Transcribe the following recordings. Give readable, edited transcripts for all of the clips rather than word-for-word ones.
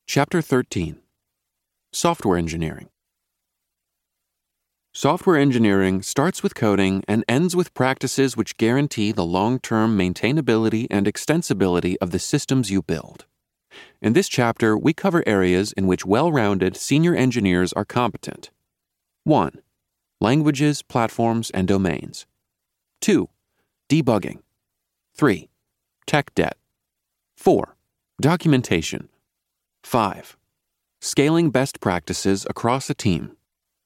Chapter 13. Software Engineering. Software engineering starts with coding and ends with practices which guarantee the long-term maintainability and extensibility of the systems you build. In this chapter, we cover areas in which well-rounded senior engineers are competent. 1. Languages, platforms, and domains. 2. Debugging. 3. Tech debt. 4. Documentation. 5. Scaling best practices across a team.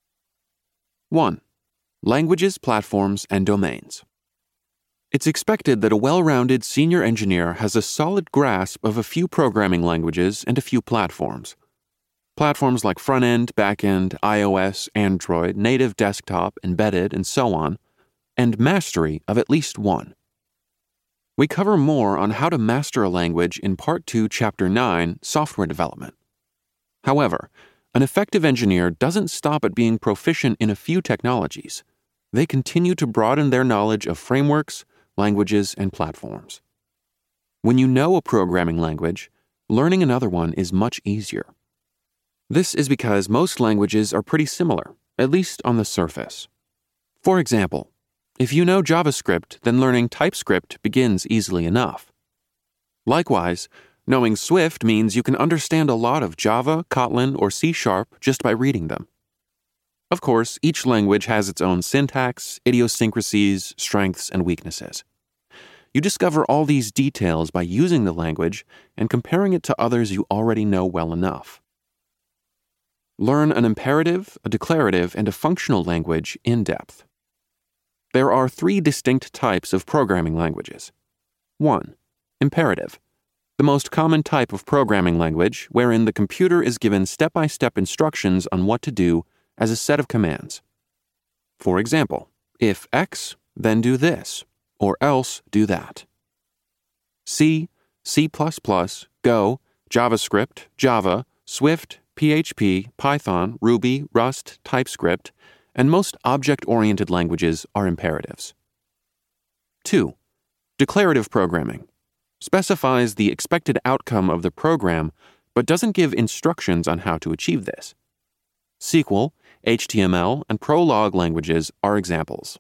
1. Languages, platforms, and domains. It's expected that a well-rounded senior engineer has a solid grasp of a few programming languages and a few platforms. Platforms like front-end, back-end, iOS, Android, native desktop, embedded, and so on, and mastery of at least one. We cover more on how to master a language in Part 2, Chapter 9, Software Development. However, an effective engineer doesn't stop at being proficient in a few technologies. They continue to broaden their knowledge of frameworks, languages, and platforms. When you know a programming language, learning another one is much easier. This is because most languages are pretty similar, at least on the surface. For example, if you know JavaScript, then learning TypeScript begins easily enough. Likewise, knowing Swift means you can understand a lot of Java, Kotlin, or C# just by reading them. Of course, each language has its own syntax, idiosyncrasies, strengths, and weaknesses. You discover all these details by using the language and comparing it to others you already know well enough. Learn an imperative, a declarative, and a functional language in depth. There are 3 distinct types of programming languages. 1. Imperative. The most common type of programming language wherein the computer is given step-by-step instructions on what to do as a set of commands. For example, if X, then do this, or else do that. C, C++, Go, JavaScript, Java, Swift, PHP, Python, Ruby, Rust, TypeScript, and most object-oriented languages are imperatives. 2. Declarative programming. Specifies the expected outcome of the program, but doesn't give instructions on how to achieve this. SQL, HTML, and Prolog languages are examples.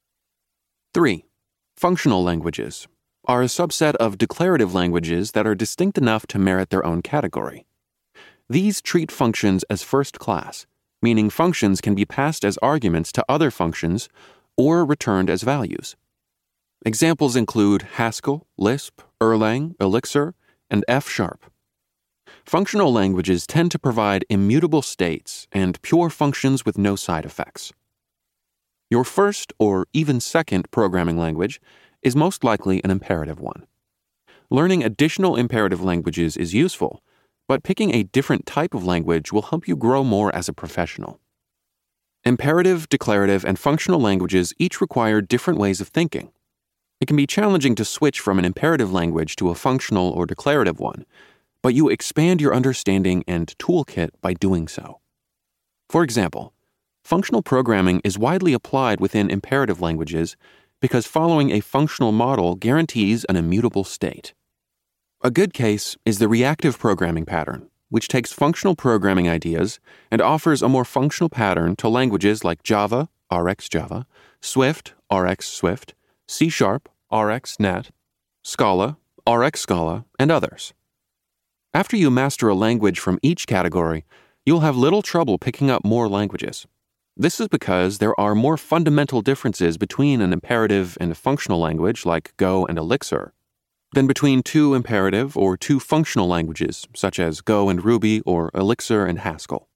3. Functional languages are a subset of declarative languages that are distinct enough to merit their own category. These treat functions as first class, meaning functions can be passed as arguments to other functions or returned as values. Examples include Haskell, Lisp, Erlang, Elixir, and F#. Functional languages tend to provide immutable states and pure functions with no side effects. Your first or even second programming language is most likely an imperative one. Learning additional imperative languages is useful, but picking a different type of language will help you grow more as a professional. Imperative, declarative, and functional languages each require different ways of thinking. It can be challenging to switch from an imperative language to a functional or declarative one, but you expand your understanding and toolkit by doing so. For example, functional programming is widely applied within imperative languages because following a functional model guarantees an immutable state. A good case is the reactive programming pattern, which takes functional programming ideas and offers a more functional pattern to languages like Java, RxJava, Swift, RxSwift, C#, RxNet, Scala, RxScala, and others. After you master a language from each category, you'll have little trouble picking up more languages. This is because there are more fundamental differences between an imperative and a functional language like Go and Elixir than between 2 imperative or 2 functional languages such as Go and Ruby or Elixir and Haskell.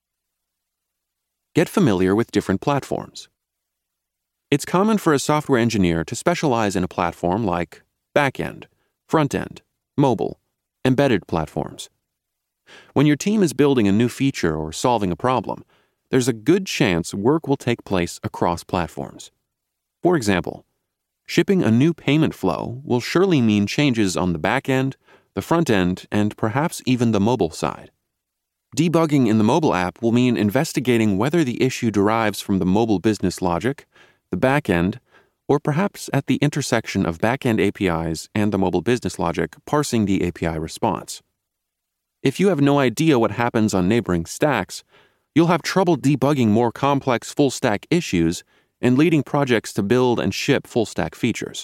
Get familiar with different platforms. It's common for a software engineer to specialize in a platform like back-end, front-end, mobile, embedded platforms. When your team is building a new feature or solving a problem, there's a good chance work will take place across platforms. For example, shipping a new payment flow will surely mean changes on the back end, the front end, and perhaps even the mobile side. Debugging in the mobile app will mean investigating whether the issue derives from the mobile business logic, the back end, or perhaps at the intersection of back-end APIs and the mobile business logic parsing the API response. If you have no idea what happens on neighboring stacks, you'll have trouble debugging more complex full-stack issues and leading projects to build and ship full-stack features.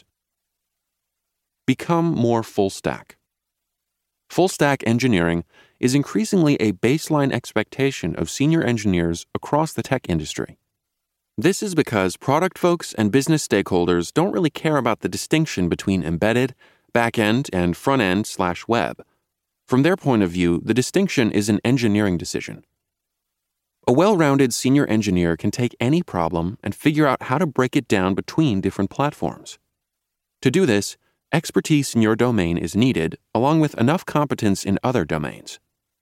Become more full-stack. Full-stack engineering is increasingly a baseline expectation of senior engineers across the tech industry. This is because product folks and business stakeholders don't really care about the distinction between embedded, back-end, and front-end/web. From their point of view, the distinction is an engineering decision. A well-rounded senior engineer can take any problem and figure out how to break it down between different platforms. To do this, expertise in your domain is needed, along with enough competence in other domains.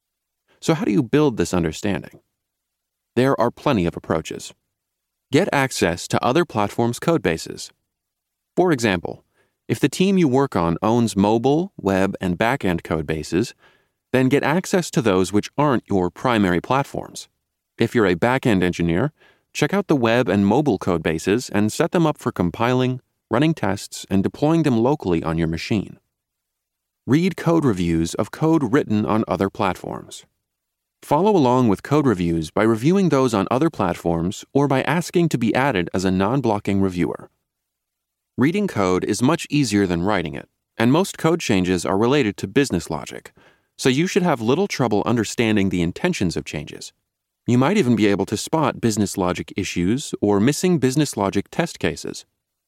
So how do you build this understanding? There are plenty of approaches. Get access to other platforms' codebases. For example, if the team you work on owns mobile, web, and back-end codebases, then get access to those which aren't your primary platforms. If you're a back-end engineer, check out the web and mobile codebases and set them up for compiling, running tests, and deploying them locally on your machine. Read code reviews of code written on other platforms. Follow along with code reviews by reviewing those on other platforms or by asking to be added as a non-blocking reviewer. Reading code is much easier than writing it, and most code changes are related to business logic, so you should have little trouble understanding the intentions of changes. You might even be able to spot business logic issues or missing business logic test cases.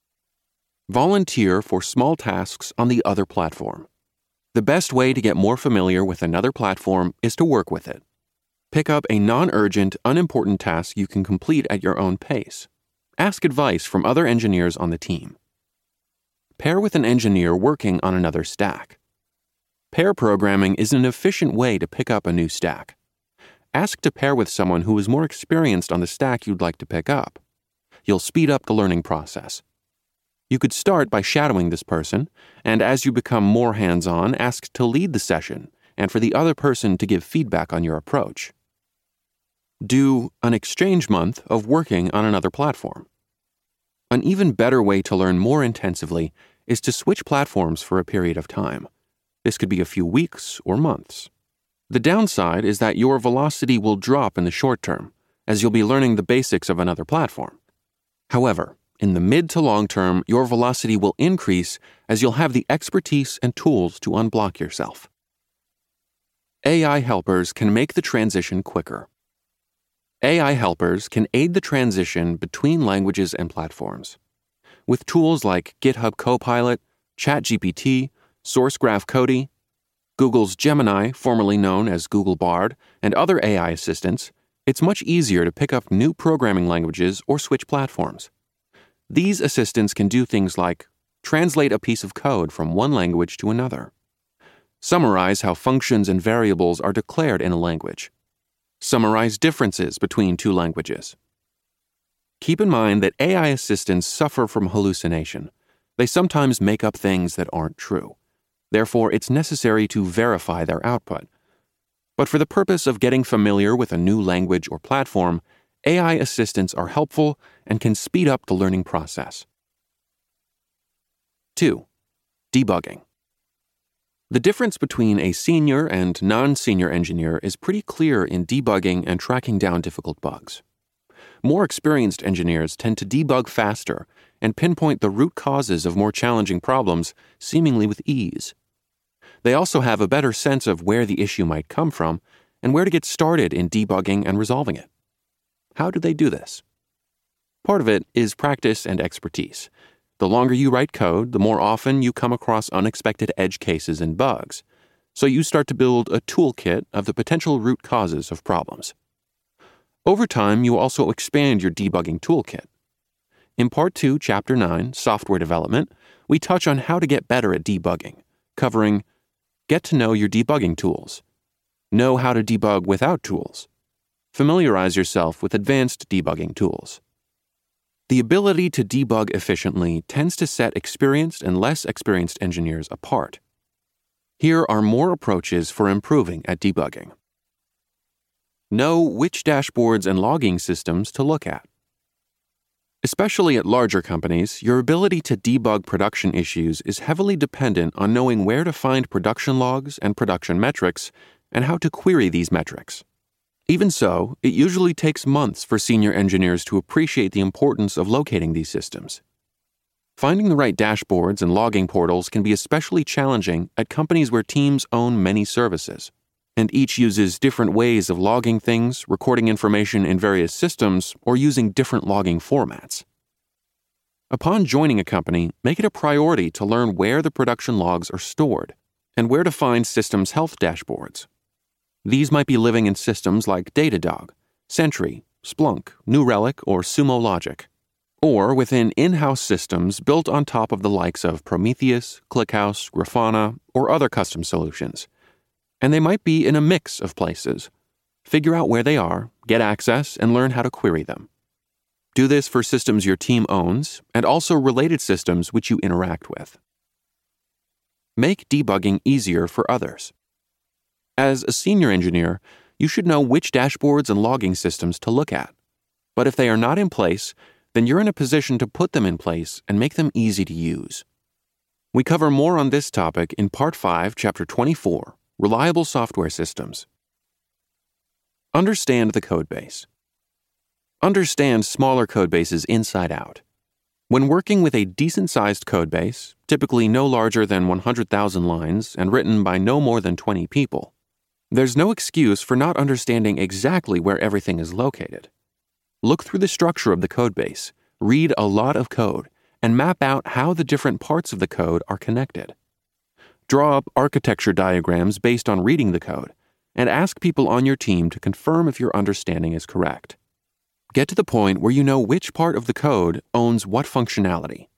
Volunteer for small tasks on the other platform. The best way to get more familiar with another platform is to work with it. Pick up a non-urgent, unimportant task you can complete at your own pace. Ask advice from other engineers on the team. Pair with an engineer working on another stack. Pair programming is an efficient way to pick up a new stack. Ask to pair with someone who is more experienced on the stack you'd like to pick up. You'll speed up the learning process. You could start by shadowing this person, and as you become more hands-on, ask to lead the session and for the other person to give feedback on your approach. Do an exchange month of working on another platform. An even better way to learn more intensively is to switch platforms for a period of time. This could be a few weeks or months. The downside is that your velocity will drop in the short term, as you'll be learning the basics of another platform. However, in the mid to long term, your velocity will increase as you'll have the expertise and tools to unblock yourself. AI helpers can make the transition quicker. AI helpers can aid the transition between languages and platforms. With tools like GitHub Copilot, ChatGPT, SourceGraph Cody, Google's Gemini, formerly known as Google Bard, and other AI assistants, it's much easier to pick up new programming languages or switch platforms. These assistants can do things like translate a piece of code from one language to another, summarize how functions and variables are declared in a language, summarize differences between two languages. Keep in mind that AI assistants suffer from hallucination. They sometimes make up things that aren't true. Therefore, it's necessary to verify their output. But for the purpose of getting familiar with a new language or platform, AI assistants are helpful and can speed up the learning process. 2. Debugging. The difference between a senior and non-senior engineer is pretty clear in debugging and tracking down difficult bugs. More experienced engineers tend to debug faster and pinpoint the root causes of more challenging problems seemingly with ease. They also have a better sense of where the issue might come from and where to get started in debugging and resolving it. How do they do this? Part of it is practice and expertise. The longer you write code, the more often you come across unexpected edge cases and bugs. So you start to build a toolkit of the potential root causes of problems. Over time, you also expand your debugging toolkit. In Part 2, Chapter 9, Software Development, we touch on how to get better at debugging, covering get to know your debugging tools, know how to debug without tools, familiarize yourself with advanced debugging tools. The ability to debug efficiently tends to set experienced and less experienced engineers apart. Here are more approaches for improving at debugging. Know which dashboards and logging systems to look at. Especially at larger companies, your ability to debug production issues is heavily dependent on knowing where to find production logs and production metrics and how to query these metrics. Even so, it usually takes months for senior engineers to appreciate the importance of locating these systems. Finding the right dashboards and logging portals can be especially challenging at companies where teams own many services, and each uses different ways of logging things, recording information in various systems, or using different logging formats. Upon joining a company, make it a priority to learn where the production logs are stored and where to find systems health dashboards. These might be living in systems like Datadog, Sentry, Splunk, New Relic, or Sumo Logic, or within in-house systems built on top of the likes of Prometheus, ClickHouse, Grafana, or other custom solutions. And they might be in a mix of places. Figure out where they are, get access, and learn how to query them. Do this for systems your team owns and also related systems which you interact with. Make debugging easier for others. As a senior engineer, you should know which dashboards and logging systems to look at. But if they are not in place, then you're in a position to put them in place and make them easy to use. We cover more on this topic in Part 5, Chapter 24, Reliable Software Systems. Understand the codebase. Understand smaller codebases inside out. When working with a decent-sized codebase, typically no larger than 100,000 lines and written by no more than 20 people, there's no excuse for not understanding exactly where everything is located. Look through the structure of the codebase, read a lot of code, and map out how the different parts of the code are connected. Draw up architecture diagrams based on reading the code, and ask people on your team to confirm if your understanding is correct. Get to the point where you know which part of the code owns what functionality.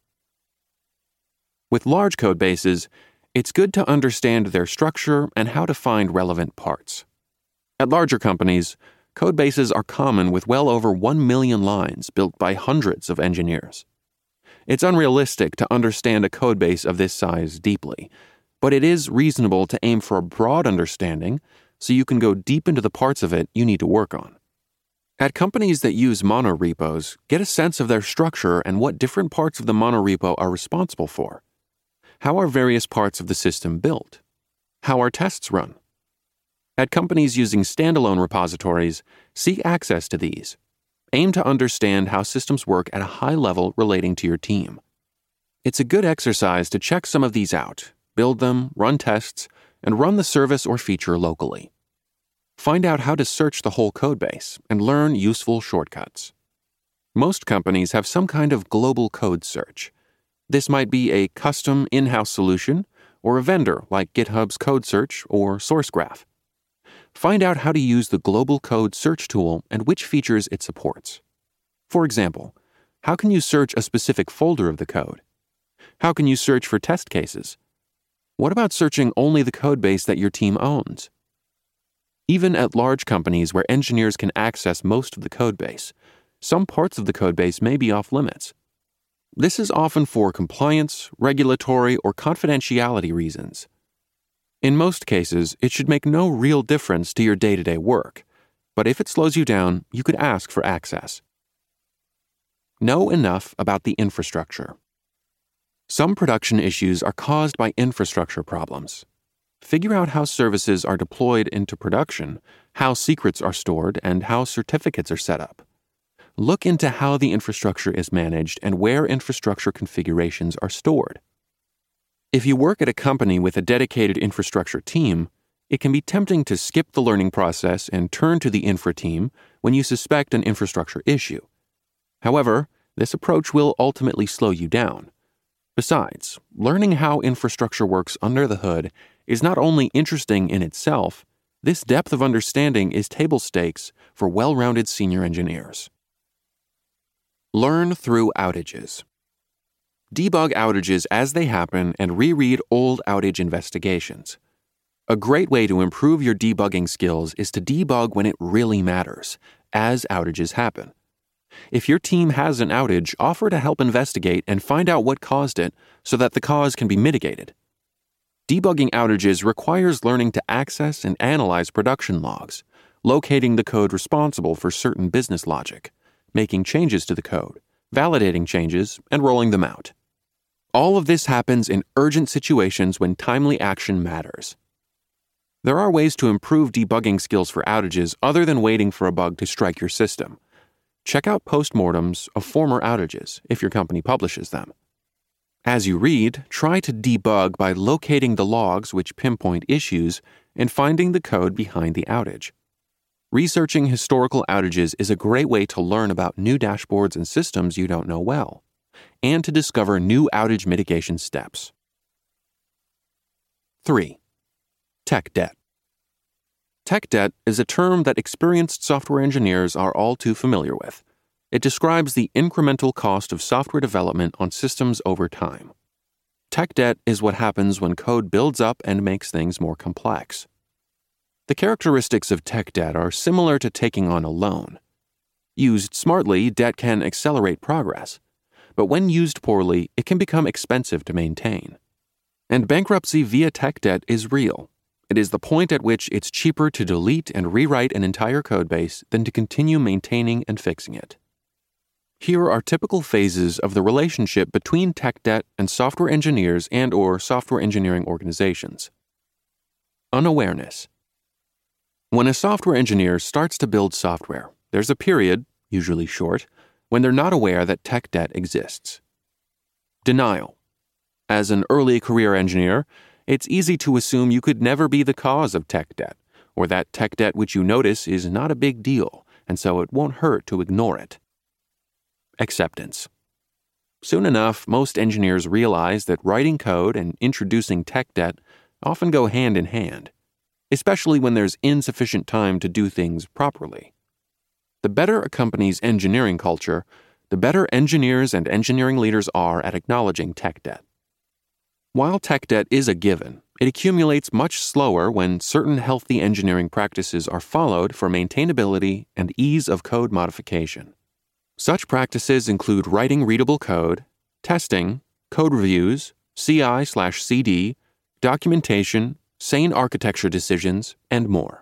With large code bases, it's good to understand their structure and how to find relevant parts. At larger companies, code bases are common with well over 1 million lines built by hundreds of engineers. It's unrealistic to understand a code base of this size deeply, but it is reasonable to aim for a broad understanding so you can go deep into the parts of it you need to work on. At companies that use monorepos, get a sense of their structure and what different parts of the monorepo are responsible for. How are various parts of the system built? How are tests run? At companies using standalone repositories, seek access to these. Aim to understand how systems work at a high level relating to your team. It's a good exercise to check some of these out, build them, run tests, and run the service or feature locally. Find out how to search the whole codebase and learn useful shortcuts. Most companies have some kind of global code search. This might be a custom in-house solution or a vendor like GitHub's Code Search or SourceGraph. Find out how to use the global code search tool and which features it supports. For example, how can you search a specific folder of the code? How can you search for test cases? What about searching only the codebase that your team owns? Even at large companies where engineers can access most of the codebase, some parts of the codebase may be off limits. This is often for compliance, regulatory, or confidentiality reasons. In most cases, it should make no real difference to your day-to-day work, but if it slows you down, you could ask for access. Know enough about the infrastructure. Some production issues are caused by infrastructure problems. Figure out how services are deployed into production, how secrets are stored, and how certificates are set up. Look into how the infrastructure is managed and where infrastructure configurations are stored. If you work at a company with a dedicated infrastructure team, it can be tempting to skip the learning process and turn to the infra team when you suspect an infrastructure issue. However, this approach will ultimately slow you down. Besides, learning how infrastructure works under the hood is not only interesting in itself, this depth of understanding is table stakes for well-rounded senior engineers. Learn through outages. Debug outages as they happen and reread old outage investigations. A great way to improve your debugging skills is to debug when it really matters, as outages happen. If your team has an outage, offer to help investigate and find out what caused it so that the cause can be mitigated. Debugging outages requires learning to access and analyze production logs, locating the code responsible for certain business logic, making changes to the code, validating changes, and rolling them out. All of this happens in urgent situations when timely action matters. There are ways to improve debugging skills for outages other than waiting for a bug to strike your system. Check out postmortems of former outages if your company publishes them. As you read, try to debug by locating the logs which pinpoint issues and finding the code behind the outage. Researching historical outages is a great way to learn about new dashboards and systems you don't know well, and to discover new outage mitigation steps. 3. Tech debt. Tech debt is a term that experienced software engineers are all too familiar with. It describes the incremental cost of software development on systems over time. Tech debt is what happens when code builds up and makes things more complex. The characteristics of tech debt are similar to taking on a loan. Used smartly, debt can accelerate progress, but when used poorly, it can become expensive to maintain. And bankruptcy via tech debt is real. It is the point at which it's cheaper to delete and rewrite an entire codebase than to continue maintaining and fixing it. Here are typical phases of the relationship between tech debt and software engineers and/or software engineering organizations. Unawareness. When a software engineer starts to build software, there's a period, usually short, when they're not aware that tech debt exists. Denial. As an early career engineer, it's easy to assume you could never be the cause of tech debt, or that tech debt which you notice is not a big deal, and so it won't hurt to ignore it. Acceptance. Soon enough, most engineers realize that writing code and introducing tech debt often go hand in hand, especially when there's insufficient time to do things properly. The better a company's engineering culture, the better engineers and engineering leaders are at acknowledging tech debt. While tech debt is a given, it accumulates much slower when certain healthy engineering practices are followed for maintainability and ease of code modification. Such practices include writing readable code, testing, code reviews, CI/CD, documentation, sane architecture decisions, and more.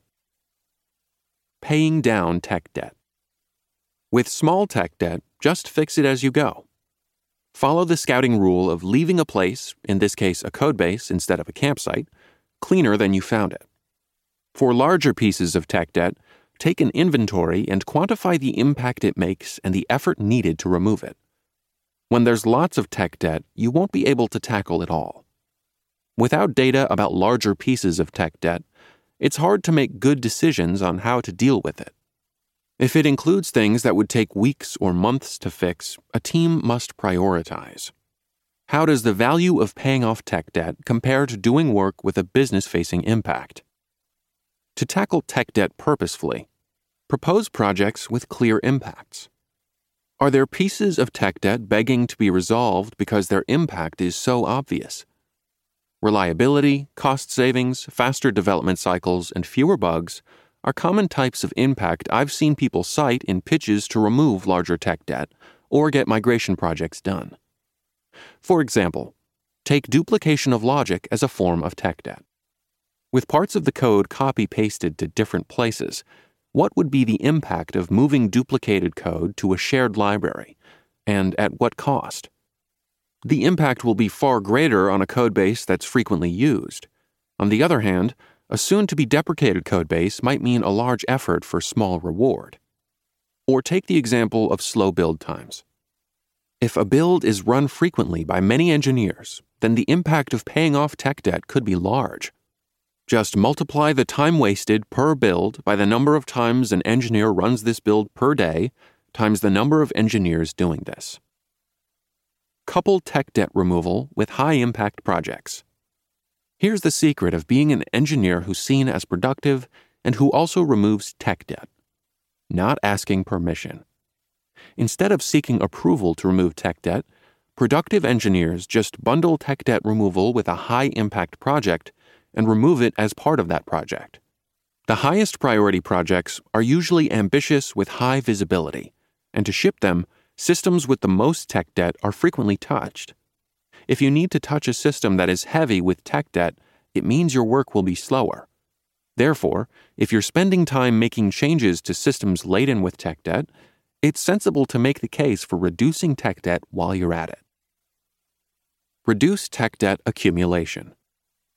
Paying down tech debt. With small tech debt, just fix it as you go. Follow the scouting rule of leaving a place, in this case a codebase instead of a campsite, cleaner than you found it. For larger pieces of tech debt, take an inventory and quantify the impact it makes and the effort needed to remove it. When there's lots of tech debt, you won't be able to tackle it all. Without data about larger pieces of tech debt, it's hard to make good decisions on how to deal with it. If it includes things that would take weeks or months to fix, a team must prioritize. How does the value of paying off tech debt compare to doing work with a business-facing impact? To tackle tech debt purposefully, propose projects with clear impacts. Are there pieces of tech debt begging to be resolved because their impact is so obvious? Reliability, cost savings, faster development cycles, and fewer bugs are common types of impact I've seen people cite in pitches to remove larger tech debt or get migration projects done. For example, take duplication of logic as a form of tech debt. With parts of the code copy-pasted to different places, what would be the impact of moving duplicated code to a shared library, and at what cost? The impact will be far greater on a codebase that's frequently used. On the other hand, a soon-to-be-deprecated codebase might mean a large effort for small reward. Or take the example of slow build times. If a build is run frequently by many engineers, then the impact of paying off tech debt could be large. Just multiply the time wasted per build by the number of times an engineer runs this build per day times the number of engineers doing this. Couple tech debt removal with high-impact projects. Here's the secret of being an engineer who's seen as productive and who also removes tech debt. Not asking permission. Instead of seeking approval to remove tech debt, productive engineers just bundle tech debt removal with a high-impact project and remove it as part of that project. The highest priority projects are usually ambitious with high visibility, and to ship them, systems with the most tech debt are frequently touched. If you need to touch a system that is heavy with tech debt, it means your work will be slower. Therefore, if you're spending time making changes to systems laden with tech debt, it's sensible to make the case for reducing tech debt while you're at it. Reduce tech debt accumulation.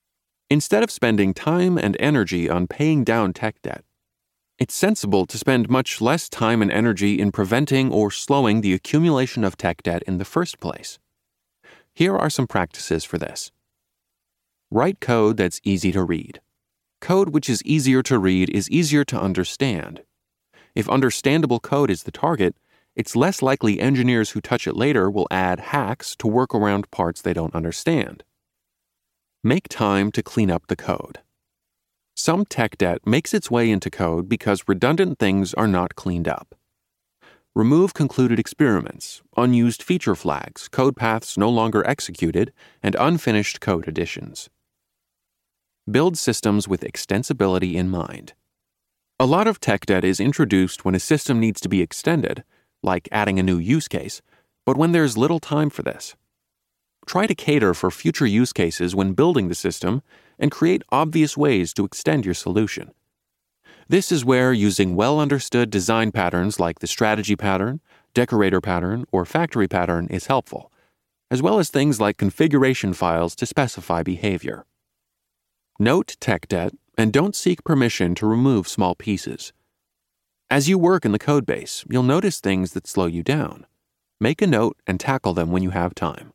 Instead of spending time and energy on paying down tech debt, it's sensible to spend much less time and energy in preventing or slowing the accumulation of tech debt in the first place. Here are some practices for this. Write code that's easy to read. Code which is easier to read is easier to understand. If understandable code is the target, it's less likely engineers who touch it later will add hacks to work around parts they don't understand. Make time to clean up the code. Some tech debt makes its way into code because redundant things are not cleaned up. Remove concluded experiments, unused feature flags, code paths no longer executed, and unfinished code additions. Build systems with extensibility in mind. A lot of tech debt is introduced when a system needs to be extended, like adding a new use case, but when there's little time for this. Try to cater for future use cases when building the system and create obvious ways to extend your solution. This is where using well-understood design patterns like the strategy pattern, decorator pattern, or factory pattern is helpful, as well as things like configuration files to specify behavior. Note tech debt and don't seek permission to remove small pieces. As you work in the codebase, you'll notice things that slow you down. Make a note and tackle them when you have time.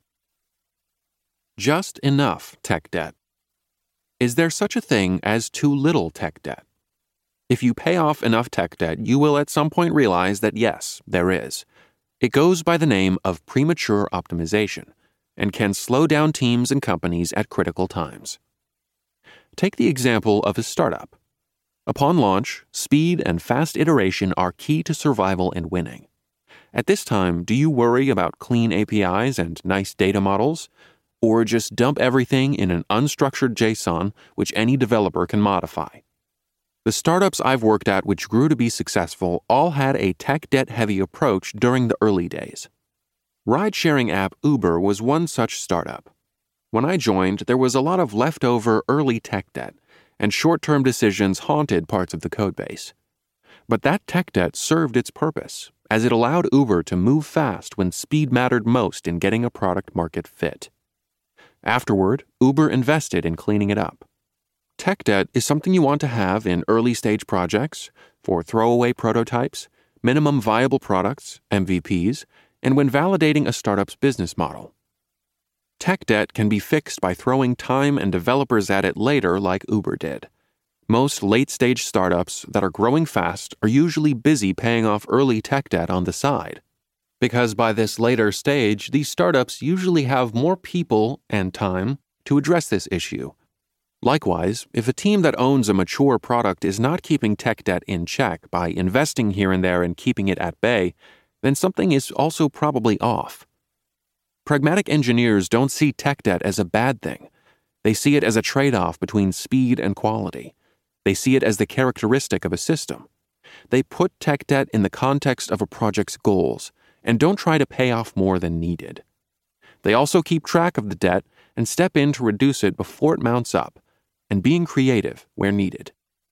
Just enough tech debt. Is there such a thing as too little tech debt? If you pay off enough tech debt, you will at some point realize that yes, there is. It goes by the name of premature optimization and can slow down teams and companies at critical times. Take the example of a startup. Upon launch, speed and fast iteration are key to survival and winning. At this time, do you worry about clean APIs and nice data models? Or just dump everything in an unstructured JSON which any developer can modify? The startups I've worked at which grew to be successful all had a tech debt-heavy approach during the early days. Ride-sharing app Uber was one such startup. When I joined, there was a lot of leftover early tech debt, and short-term decisions haunted parts of the codebase. But that tech debt served its purpose, as it allowed Uber to move fast when speed mattered most in getting a product-market fit. Afterward, Uber invested in cleaning it up. Tech debt is something you want to have in early-stage projects, for throwaway prototypes, minimum viable products, MVPs, and when validating a startup's business model. Tech debt can be fixed by throwing time and developers at it later like Uber did. Most late-stage startups that are growing fast are usually busy paying off early tech debt on the side, because by this later stage, these startups usually have more people and time to address this issue. Likewise, if a team that owns a mature product is not keeping tech debt in check by investing here and there and keeping it at bay, then something is also probably off. Pragmatic engineers don't see tech debt as a bad thing. They see it as a trade-off between speed and quality. They see it as the characteristic of a system. They put tech debt in the context of a project's goals and don't try to pay off more than needed. They also keep track of the debt and step in to reduce it before it mounts up, and being creative where needed.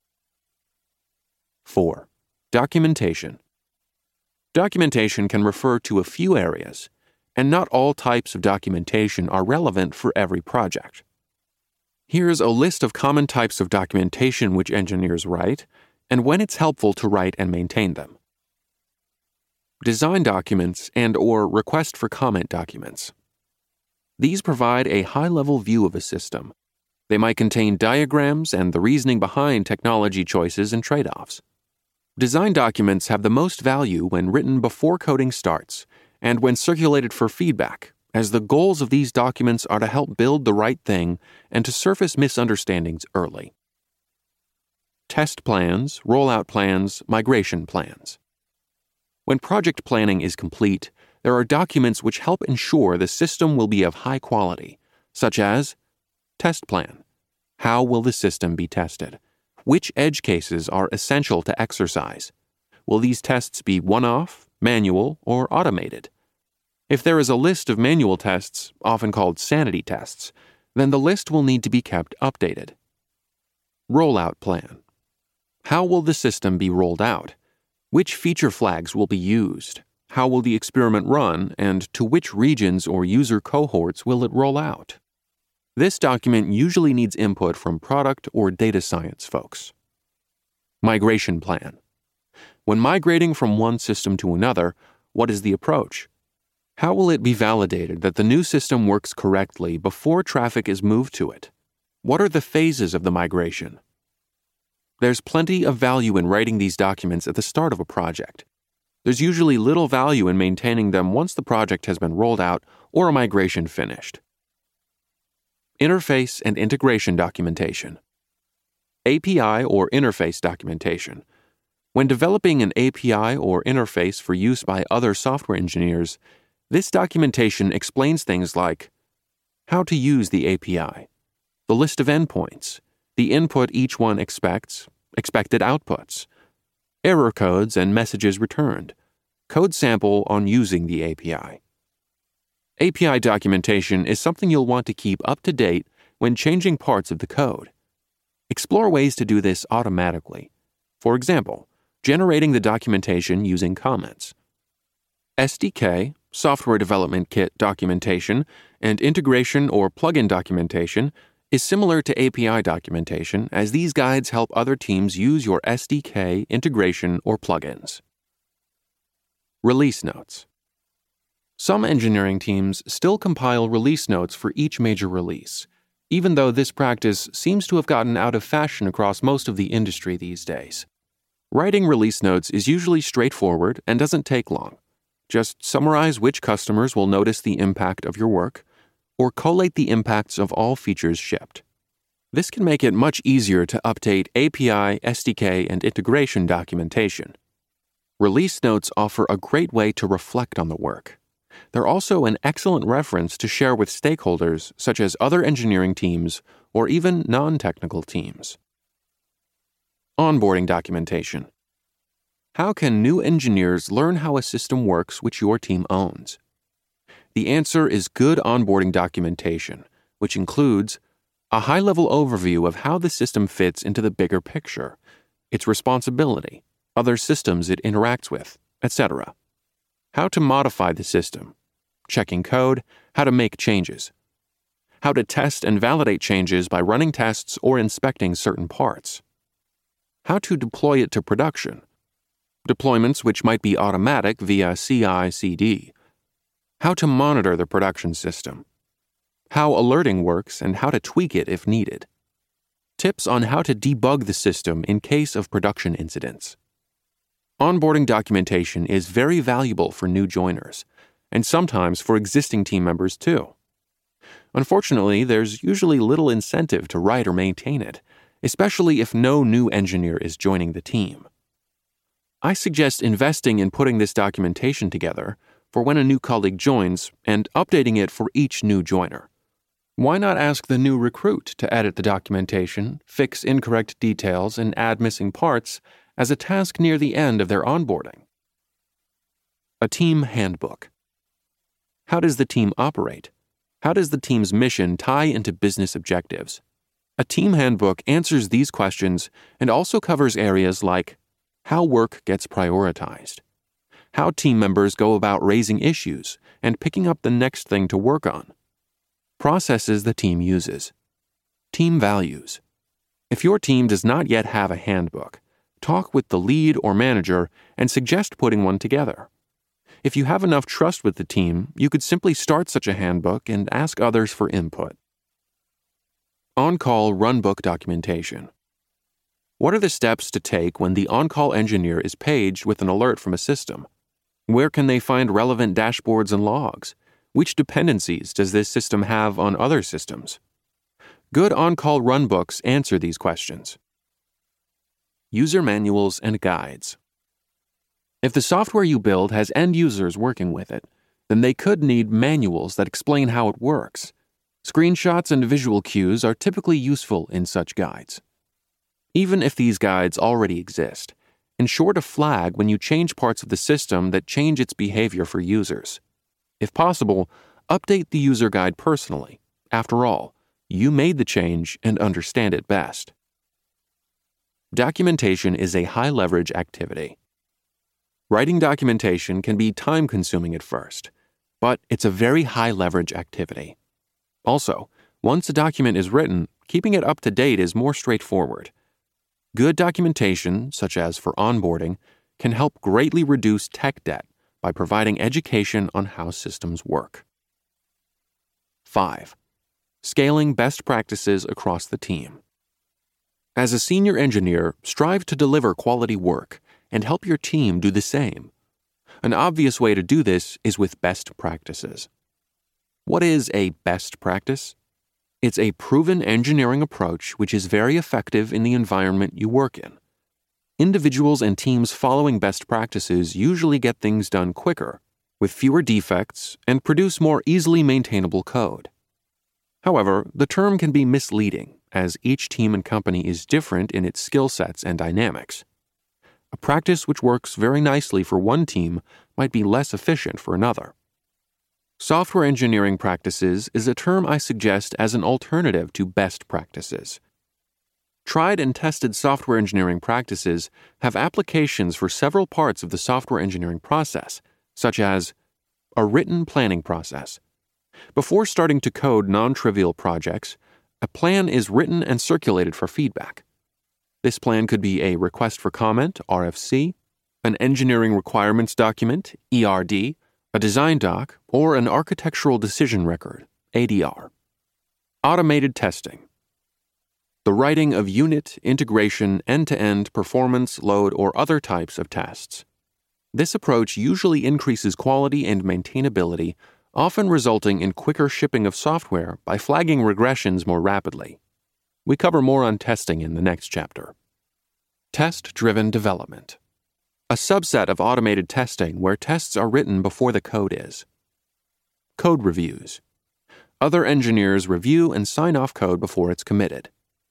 4. Documentation. Documentation can refer to a few areas, and not all types of documentation are relevant for every project. Here's a list of common types of documentation which engineers write, and when it's helpful to write and maintain them. Design documents and/or request for comment documents. These provide a high-level view of a system. They might contain diagrams and the reasoning behind technology choices and trade-offs. Design documents have the most value when written before coding starts and when circulated for feedback, as the goals of these documents are to help build the right thing and to surface misunderstandings early. Test plans, rollout plans, migration plans. When project planning is complete, there are documents which help ensure the system will be of high quality, such as test plan. How will the system be tested? Which edge cases are essential to exercise? Will these tests be one-off, manual, or automated? If there is a list of manual tests, often called sanity tests, then the list will need to be kept updated. Rollout plan. How will the system be rolled out? Which feature flags will be used? How will the experiment run, and to which regions or user cohorts will it roll out? This document usually needs input from product or data science folks. Migration plan. When migrating from one system to another, what is the approach? How will it be validated that the new system works correctly before traffic is moved to it? What are the phases of the migration? There's plenty of value in writing these documents at the start of a project. There's usually little value in maintaining them once the project has been rolled out or a migration finished. Interface and integration documentation. API or interface documentation. When developing an API or interface for use by other software engineers, this documentation explains things like how to use the API, the list of endpoints, the input each one expects, expected outputs, error codes and messages returned, code sample on using the API. API documentation is something you'll want to keep up to date when changing parts of the code. Explore ways to do this automatically. For example, generating the documentation using comments. SDK, Software Development Kit documentation, and integration or plugin documentation is similar to API documentation, as these guides help other teams use your SDK, integration, or plugins. Release notes. Some engineering teams still compile release notes for each major release, even though this practice seems to have gotten out of fashion across most of the industry these days. Writing release notes is usually straightforward and doesn't take long. Just summarize which customers will notice the impact of your work, or collate the impacts of all features shipped. This can make it much easier to update API, SDK, and integration documentation. Release notes offer a great way to reflect on the work. They're also an excellent reference to share with stakeholders such as other engineering teams or even non-technical teams. Onboarding documentation. How can new engineers learn how a system works which your team owns? The answer is good onboarding documentation, which includes a high-level overview of how the system fits into the bigger picture, its responsibility, other systems it interacts with, etc. How to modify the system, checking code, how to make changes, how to test and validate changes by running tests or inspecting certain parts, how to deploy it to production, deployments which might be automatic via CI/CD, how to monitor the production system, how alerting works and how to tweak it if needed, tips on how to debug the system in case of production incidents. Onboarding documentation is very valuable for new joiners, and sometimes for existing team members too. Unfortunately, there's usually little incentive to write or maintain it, especially if no new engineer is joining the team. I suggest investing in putting this documentation together for when a new colleague joins and updating it for each new joiner. Why not ask the new recruit to edit the documentation, fix incorrect details, and add missing parts as a task near the end of their onboarding? A team handbook. How does the team operate? How does the team's mission tie into business objectives? A team handbook answers these questions and also covers areas like how work gets prioritized, how team members go about raising issues and picking up the next thing to work on, processes the team uses, team values. If your team does not yet have a handbook, talk with the lead or manager and suggest putting one together. If you have enough trust with the team, you could simply start such a handbook and ask others for input. On-call runbook documentation. What are the steps to take when the on-call engineer is paged with an alert from a system? Where can they find relevant dashboards and logs? Which dependencies does this system have on other systems? Good on-call runbooks answer these questions. User manuals and guides. If the software you build has end users working with it, then they could need manuals that explain how it works. Screenshots and visual cues are typically useful in such guides. Even if these guides already exist, ensure to flag when you change parts of the system that change its behavior for users. If possible, update the user guide personally. After all, you made the change and understand it best. Documentation is a high-leverage activity. Writing documentation can be time-consuming at first, but it's a very high-leverage activity. Also, Once a document is written, keeping it up to date is more straightforward. Good documentation, such as for onboarding, can help greatly reduce tech debt by providing education on how systems work. 5. Scaling best practices across the team. As a senior engineer, strive to deliver quality work and help your team do the same. An obvious way to do this is with best practices. What is a best practice? It's a proven engineering approach which is very effective in the environment you work in. Individuals and teams following best practices usually get things done quicker, with fewer defects, and produce more easily maintainable code. However, the term can be misleading, as each team and company is different in its skill sets and dynamics. A practice which works very nicely for one team might be less efficient for another. Software engineering practices is a term I suggest as an alternative to best practices. Tried and tested software engineering practices have applications for several parts of the software engineering process, such as a written planning process. Before starting to code non-trivial projects, a plan is written and circulated for feedback. This plan could be a request for comment, RFC, an engineering requirements document, ERD, a design doc, or an architectural decision record, ADR. Automated testing. The writing of unit, integration, end-to-end, performance, load, or other types of tests. This approach usually increases quality and maintainability, often resulting in quicker shipping of software by flagging regressions more rapidly. We cover more on testing in the next chapter. Test-driven development. A subset of automated testing where tests are written before the code is. Code reviews. Other engineers review and sign off code before it's committed.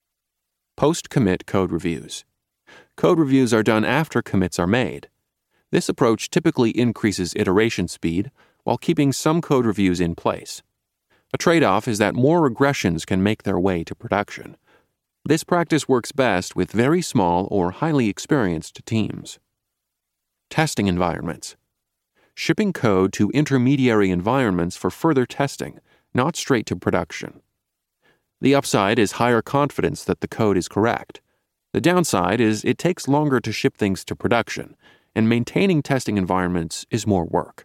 Post-commit code reviews. Code reviews are done after commits are made. This approach typically increases iteration speed while keeping some code reviews in place. A trade-off is that more regressions can make their way to production. This practice works best with very small or highly experienced teams. Testing environments. Shipping code to intermediary environments for further testing, not straight to production. The upside is higher confidence that the code is correct. The downside is it takes longer to ship things to production, and maintaining testing environments is more work.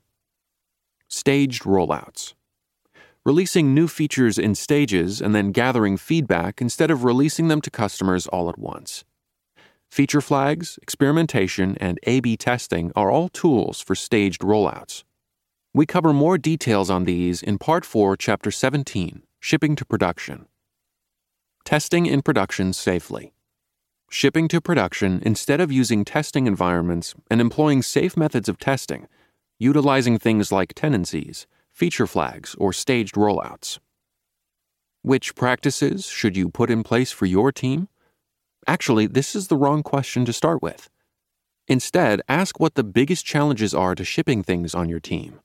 Staged rollouts. Releasing new features in stages and then gathering feedback instead of releasing them to customers all at once. Feature flags, experimentation, and A/B testing are all tools for staged rollouts. We cover more details on these in Part 4, Chapter 17, Shipping to Production. Testing in production safely. Shipping to production instead of using testing environments and employing safe methods of testing, utilizing things like tenancies, feature flags, or staged rollouts. Which practices should you put in place for your team? Actually, this is the wrong question to start with. Instead, ask what the biggest challenges are to shipping things on your team.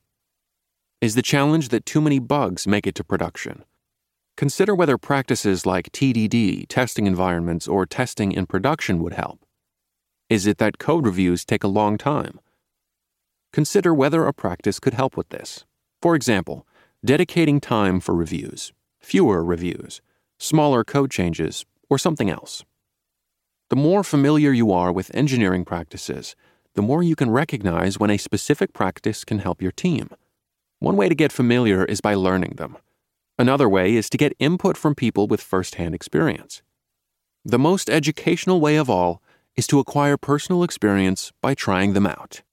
Is the challenge that too many bugs make it to production? Consider whether practices like TDD, testing environments, or testing in production would help. Is it that code reviews take a long time? Consider whether a practice could help with this. For example, dedicating time for reviews, fewer reviews, smaller code changes, or something else. The more familiar you are with engineering practices, the more you can recognize when a specific practice can help your team. One way to get familiar is by learning them. Another way is to get input from people with first-hand experience. The most educational way of all is to acquire personal experience by trying them out.